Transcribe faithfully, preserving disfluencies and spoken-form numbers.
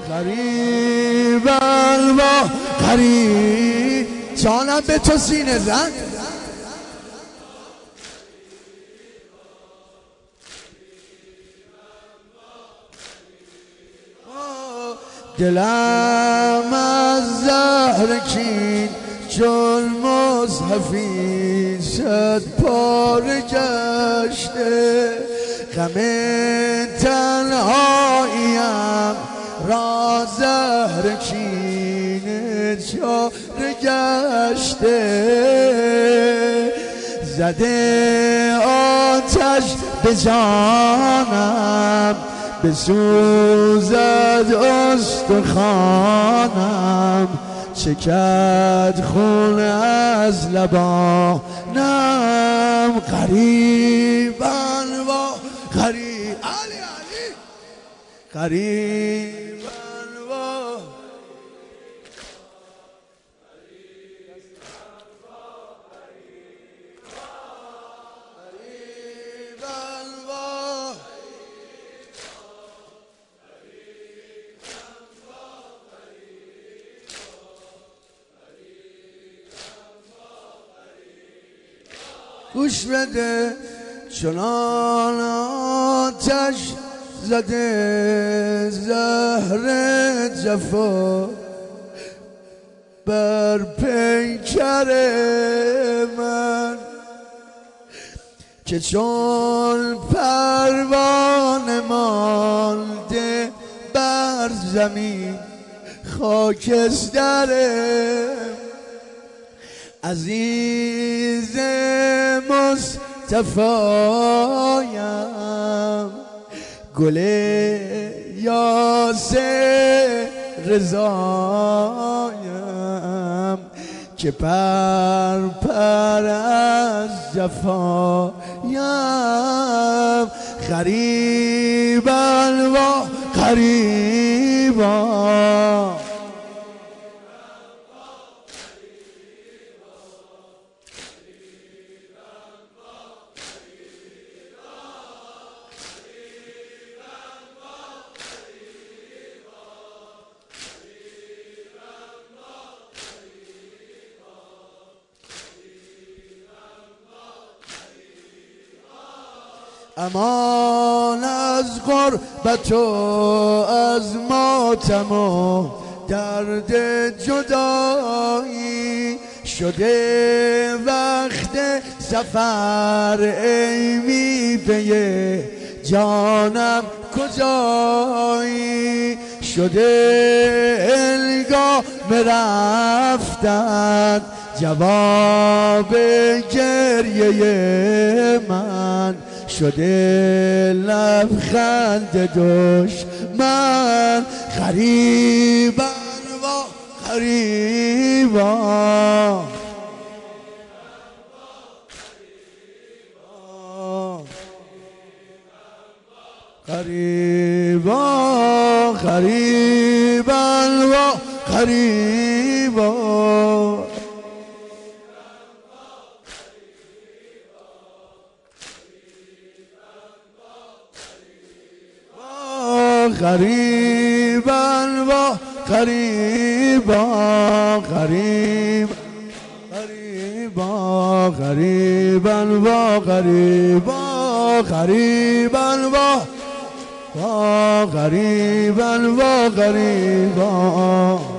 غریبا و غریب جانم به تو سینه زن دلم از زهر کین چون مصحفی صد پاره گشته غم تنهاییم را زهر کین چاره گشته زده آتش به جانم بسوزد استخوانم چکد خون از لبانم غریبا و غریب علی علی غریبا و گوش بده چنان آتش زده زهر جفا بر پیکر من که چون پروانه مانده بر زمین خاکستره عزیز مصطفایم گل یاسر رضایم که پر پر از جفایم غریبا و غریبا امان از غربت و از ماتم و درد جدایی شده وقت سفر ای میوه جانم کجایی شده الگام رفتن جواب گریه من شده لبخند دشمن غریبا و غریبا غریبا غریبا و غریبا غریبا و غریبا غریب غریبا غریبا و غریبا غریبا و غریبا و غریبا